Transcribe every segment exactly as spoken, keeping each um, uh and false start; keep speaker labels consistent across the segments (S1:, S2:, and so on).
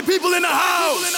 S1: people in the house.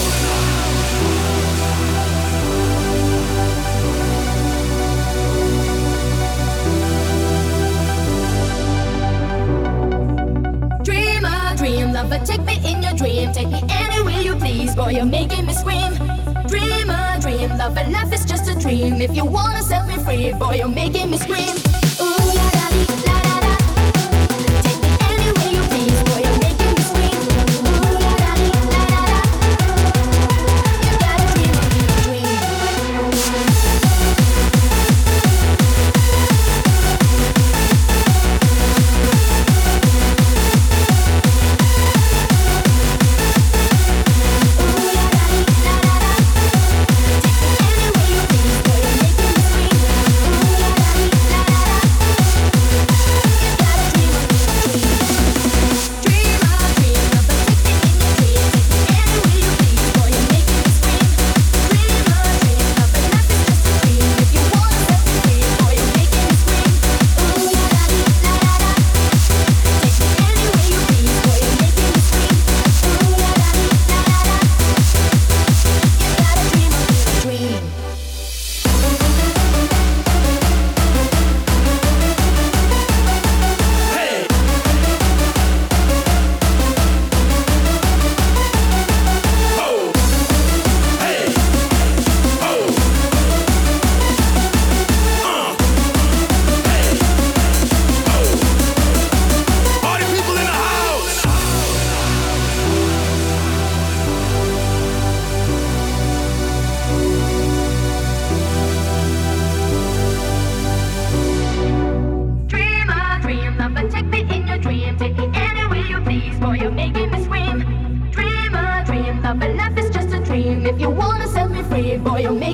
S2: Dreamer, dream lover, take me in your dream. Take me anywhere you please, boy, you're making me scream. Dreamer, dream lover, life is just a dream. If you wanna set me free, boy, you're making me scream. Ooh la la dee, la la la. Take me anywhere you please, boy, you're making me scream. Ooh la la dee, la la la. You got a dream, a dream. If you wanna set me free, boy, you'll make